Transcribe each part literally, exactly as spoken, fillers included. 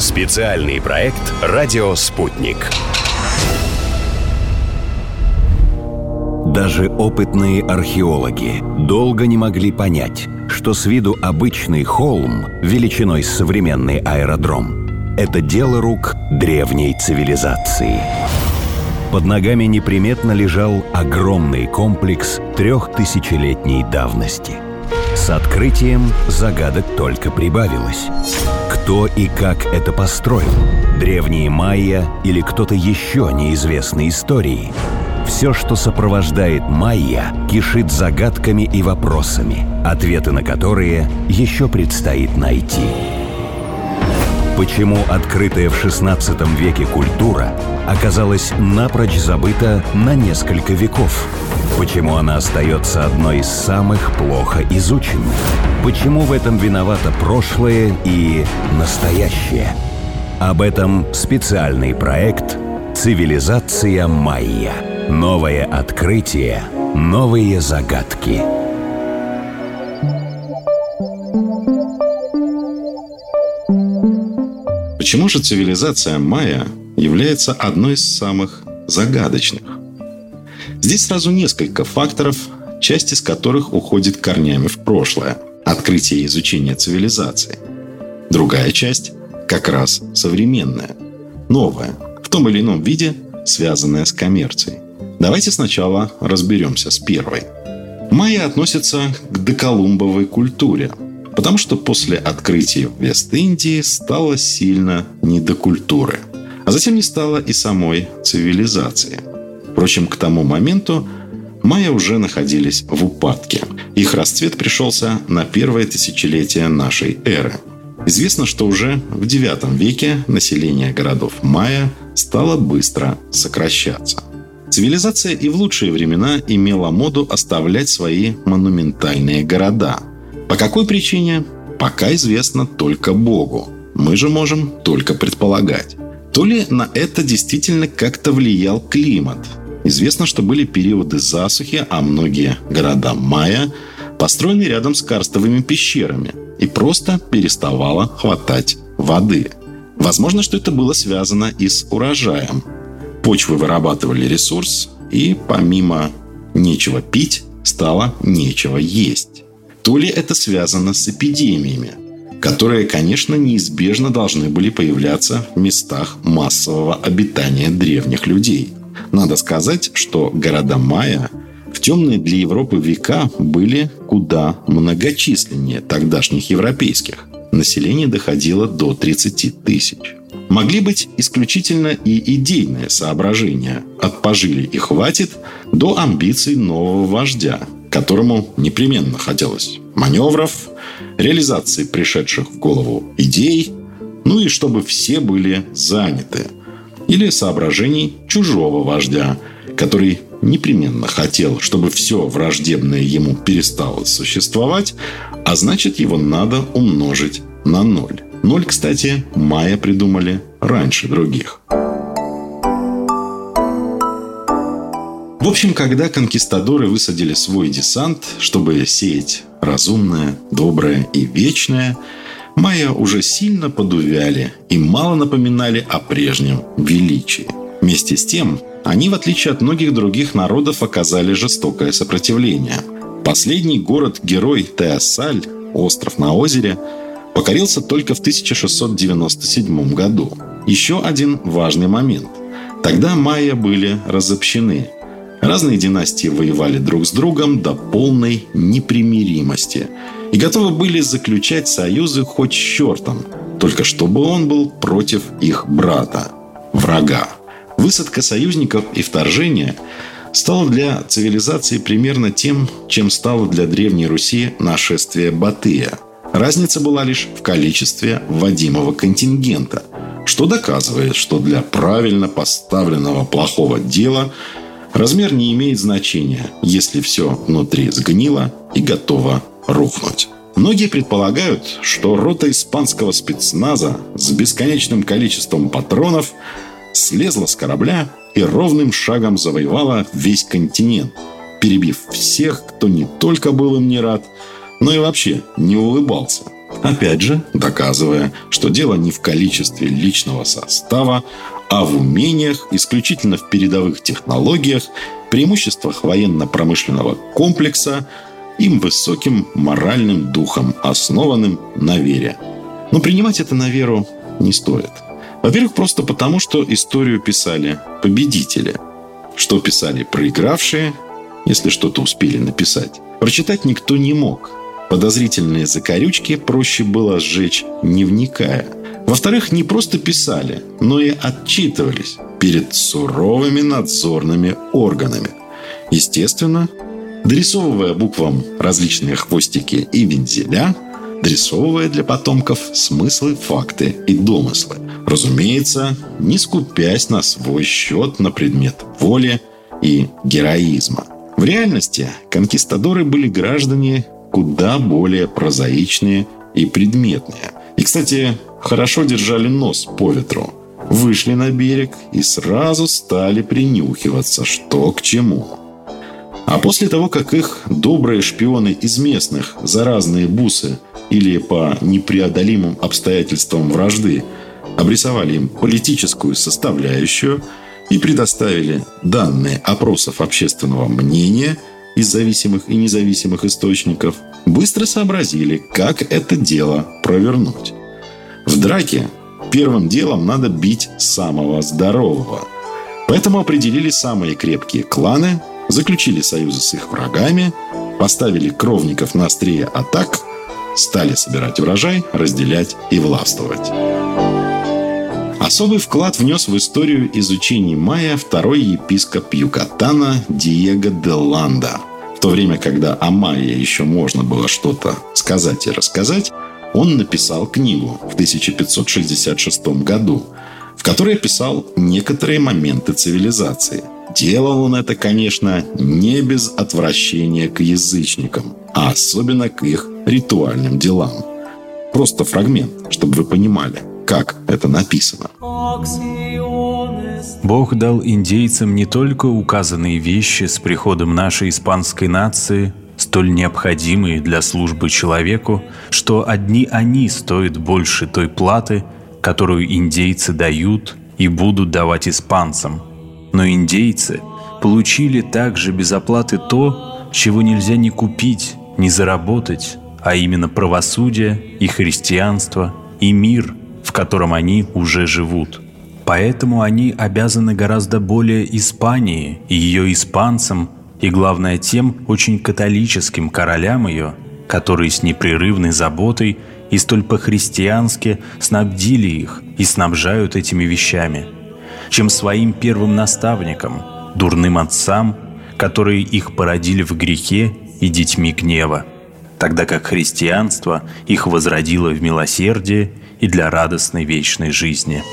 Специальный проект «Радио Спутник». Даже опытные археологи долго не могли понять, что с виду обычный холм величиной с современный аэродром – это дело рук древней цивилизации. Под ногами неприметно лежал огромный комплекс трехтысячелетней давности. С открытием загадок только прибавилось. Кто и как это построил? Древние майя или кто-то еще неизвестной истории? Все, что сопровождает майя, кишит загадками и вопросами, ответы на которые еще предстоит найти. Почему открытая в шестнадцатом веке культура оказалась напрочь забыта на несколько веков? Почему она остается одной из самых плохо изученных? Почему в этом виновато прошлое и настоящее? Об этом специальный проект «Цивилизация майя». Новое открытие, новые загадки. Почему же цивилизация майя является одной из самых загадочных? Здесь сразу несколько факторов, часть из которых уходит корнями в прошлое – открытие и изучение цивилизации. Другая часть – как раз современная, новая, в том или ином виде, связанная с коммерцией. Давайте сначала разберемся с первой. Майя относятся к доколумбовой культуре, потому что после открытия в Вест-Индии стало сильно не до культуры, а затем не стало и самой цивилизации. Впрочем, к тому моменту майя уже находились в упадке. Их расцвет пришелся на первое тысячелетие нашей эры. Известно, что уже в девятом веке население городов майя стало быстро сокращаться. Цивилизация и в лучшие времена имела моду оставлять свои монументальные города. По какой причине? Пока известно только Богу. Мы же можем только предполагать. То ли на это действительно как-то влиял климат. Известно, что были периоды засухи, а многие города майя построены рядом с карстовыми пещерами, и просто переставало хватать воды. Возможно, что это было связано и с урожаем. Почвы вырабатывали ресурс, и помимо нечего пить, стало нечего есть. То ли это связано с эпидемиями, которые, конечно, неизбежно должны были появляться в местах массового обитания древних людей. Надо сказать, что города майя в темные для Европы века были куда многочисленнее тогдашних европейских. Население доходило до тридцати тысяч. Могли быть исключительно и идейные соображения от «пожили и хватит» до амбиций нового вождя, которому непременно хотелось маневров, реализации пришедших в голову идей, ну и чтобы все были заняты. Или соображений чужого вождя, который непременно хотел, чтобы все враждебное ему перестало существовать, а значит, его надо умножить на ноль. Ноль, кстати, майя придумали раньше других. В общем, когда конкистадоры высадили свой десант, чтобы сеять разумное, доброе и вечное, майя уже сильно подувяли и мало напоминали о прежнем величии. Вместе с тем, они, в отличие от многих других народов, оказали жестокое сопротивление. Последний город-герой Теосаль, остров на озере, покорился только в тысяча шестьсот девяносто седьмом году. Еще один важный момент. Тогда майя были разобщены. Разные династии воевали друг с другом до полной непримиримости и готовы были заключать союзы хоть с чертом, только чтобы он был против их брата, врага. Высадка союзников и вторжение стало для цивилизации примерно тем, чем стало для Древней Руси нашествие Батыя. Разница была лишь в количестве вводимого контингента, что доказывает, что для правильно поставленного плохого дела размер не имеет значения, если все внутри сгнило и готово рухнуть. Многие предполагают, что рота испанского спецназа с бесконечным количеством патронов слезла с корабля и ровным шагом завоевала весь континент, перебив всех, кто не только был им не рад, но и вообще не улыбался. Опять же, доказывая, что дело не в количестве личного состава, а в умениях, исключительно в передовых технологиях, преимуществах военно-промышленного комплекса и высоким моральным духом, основанным на вере. Но принимать это на веру не стоит. Во-первых, просто потому, что историю писали победители. Что писали проигравшие, если что-то успели написать, прочитать никто не мог. Подозрительные закорючки проще было сжечь, не вникая. Во-вторых, не просто писали, но и отчитывались перед суровыми надзорными органами. Естественно, дорисовывая буквам различные хвостики и вензеля, дорисовывая для потомков смыслы, факты и домыслы. Разумеется, не скупясь на свой счет на предмет воли и героизма. В реальности конкистадоры были граждане куда более прозаичные и предметные. И, кстати, хорошо держали нос по ветру. Вышли на берег и сразу стали принюхиваться, что к чему. А после того, как их добрые шпионы из местных за разные бусы или по непреодолимым обстоятельствам вражды обрисовали им политическую составляющую и предоставили данные опросов общественного мнения из зависимых и независимых источников, быстро сообразили, как это дело провернуть. В драке первым делом надо бить самого здорового. Поэтому определили самые крепкие кланы, заключили союзы с их врагами, поставили кровников на острие атак, стали собирать урожай, разделять и властвовать. Особый вклад внес в историю изучения майя второй епископ Юкатана Диего де Ланда. В то время, когда о майе еще можно было что-то сказать и рассказать, он написал книгу в тысяча пятьсот шестьдесят шестом году, в которой описал некоторые моменты цивилизации. Делал он это, конечно, не без отвращения к язычникам, а особенно к их ритуальным делам. Просто фрагмент, чтобы вы понимали, как это написано. Бог дал индейцам не только указанные вещи с приходом нашей испанской нации, столь необходимые для службы человеку, что одни они стоят больше той платы, которую индейцы дают и будут давать испанцам. Но индейцы получили также без оплаты то, чего нельзя ни купить, ни заработать, а именно правосудие и христианство, и мир, в котором они уже живут. Поэтому они обязаны гораздо более Испании и ее испанцам, и, главное, тем очень католическим королям ее, которые с непрерывной заботой и столь по-христиански снабдили их и снабжают этими вещами, чем своим первым наставникам, дурным отцам, которые их породили в грехе и детьми гнева, тогда как христианство их возродило в милосердие и для радостной вечной жизни.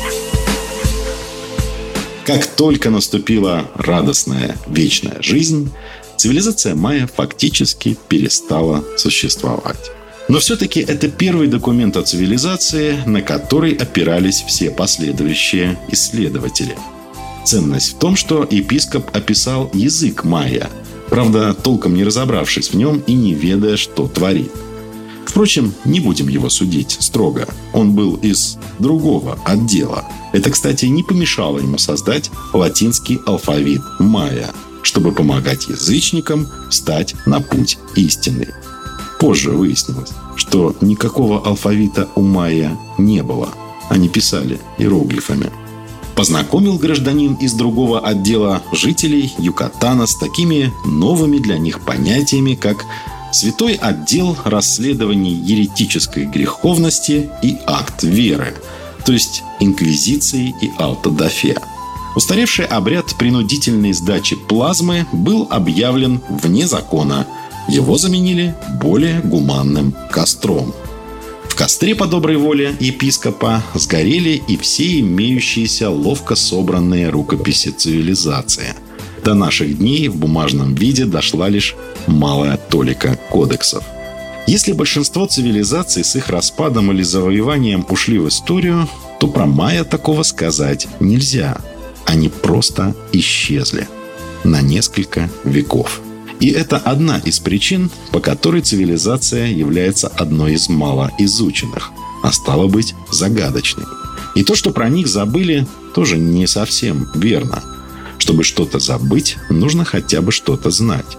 Как только наступила радостная вечная жизнь, цивилизация майя фактически перестала существовать. Но все-таки это первый документ о цивилизации, на который опирались все последующие исследователи. Ценность в том, что епископ описал язык майя, правда, толком не разобравшись в нем и не ведая, что творит. Впрочем, не будем его судить строго. Он был из другого отдела. Это, кстати, не помешало ему создать латинский алфавит майя, чтобы помогать язычникам встать на путь истины. Позже выяснилось, что никакого алфавита у майя не было. Они писали иероглифами. Познакомил гражданин из другого отдела жителей Юкатана с такими новыми для них понятиями, как Святой отдел расследований еретической греховности и акт веры, то есть инквизиции и аутодафе. Устаревший обряд принудительной сдачи плазмы был объявлен вне закона. Его заменили более гуманным костром. В костре по доброй воле епископа сгорели и все имеющиеся ловко собранные рукописи цивилизации. До наших дней в бумажном виде дошла лишь малая толика кодексов. Если большинство цивилизаций с их распадом или завоеванием ушли в историю, то про майя такого сказать нельзя. Они просто исчезли на несколько веков. И это одна из причин, по которой цивилизация является одной из малоизученных, а стало быть, загадочной. И то, что про них забыли, тоже не совсем верно. Чтобы что-то забыть, нужно хотя бы что-то знать.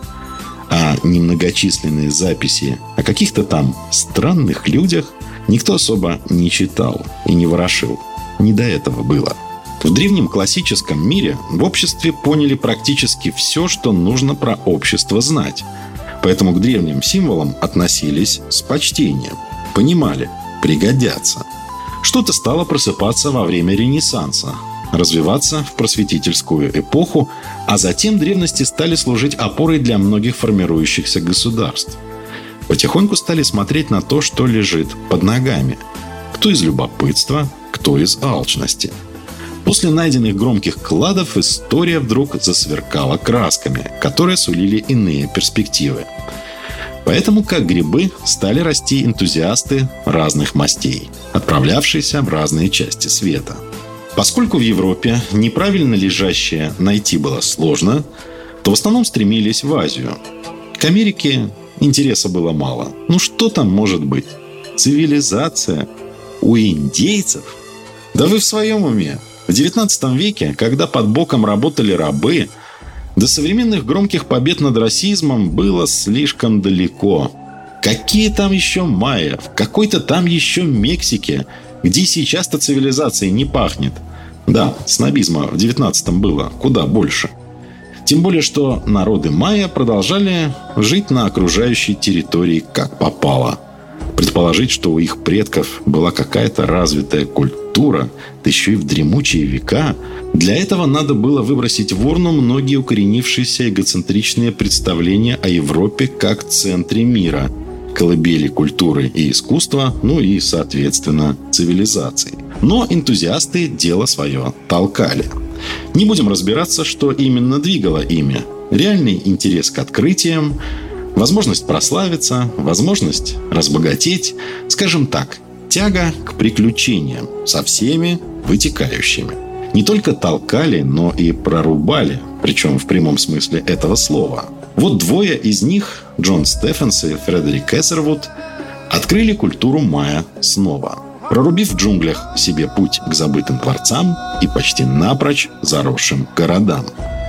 А немногочисленные записи о каких-то там странных людях никто особо не читал и не ворошил. Не до этого было. В древнем классическом мире в обществе поняли практически все, что нужно про общество знать. Поэтому к древним символам относились с почтением. Понимали, пригодятся. Что-то стало просыпаться во время Ренессанса, развиваться в просветительскую эпоху, а затем древности стали служить опорой для многих формирующихся государств. Потихоньку стали смотреть на то, что лежит под ногами. Кто из любопытства, кто из алчности. После найденных громких кладов история вдруг засверкала красками, которые сулили иные перспективы. Поэтому, как грибы, стали расти энтузиасты разных мастей, отправлявшиеся в разные части света. Поскольку в Европе неправильно лежащее найти было сложно, то в основном стремились в Азию. К Америке интереса было мало. Ну что там может быть? Цивилизация? У индейцев? Да вы в своем уме? В девятнадцатом веке, когда под боком работали рабы, до современных громких побед над расизмом было слишком далеко. Какие там еще майя? В какой-то там еще Мексике, где сейчас-то цивилизацией не пахнет. Да, снобизма в девятнадцатом было куда больше. Тем более, что народы майя продолжали жить на окружающей территории как попало. Предположить, что у их предков была какая-то развитая культура, да еще и в дремучие века, для этого надо было выбросить в урну многие укоренившиеся эгоцентричные представления о Европе как центре мира, колыбели культуры и искусства, ну и, соответственно, цивилизации. Но энтузиасты дело свое толкали. Не будем разбираться, что именно двигало ими. Реальный интерес к открытиям, возможность прославиться, возможность разбогатеть, скажем так, тяга к приключениям со всеми вытекающими. Не только толкали, но и прорубали, причем в прямом смысле этого слова. Вот двое из них, Джон Стефенс и Фредерик Эссервуд, открыли культуру майя снова, прорубив в джунглях себе путь к забытым дворцам и почти напрочь заросшим городам.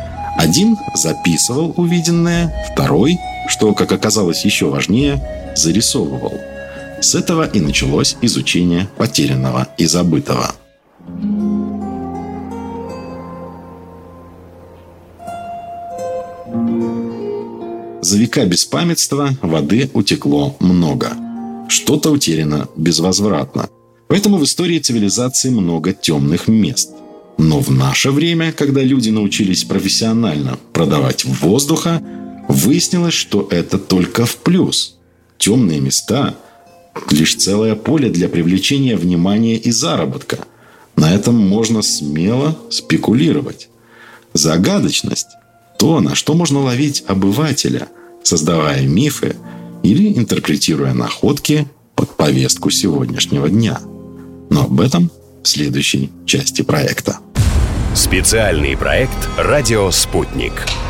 Один записывал увиденное, второй, что, как оказалось еще важнее, зарисовывал. С этого и началось изучение потерянного и забытого. За века беспамятства воды утекло много. Что-то утеряно безвозвратно. Поэтому в истории цивилизации много темных мест. Но в наше время, когда люди научились профессионально продавать воздуха, выяснилось, что это только в плюс. Темные места – лишь целое поле для привлечения внимания и заработка. На этом можно смело спекулировать. Загадочность – то, на что можно ловить обывателя, создавая мифы или интерпретируя находки под повестку сегодняшнего дня. Но об этом в следующей части проекта. Специальный проект «Радио Спутник».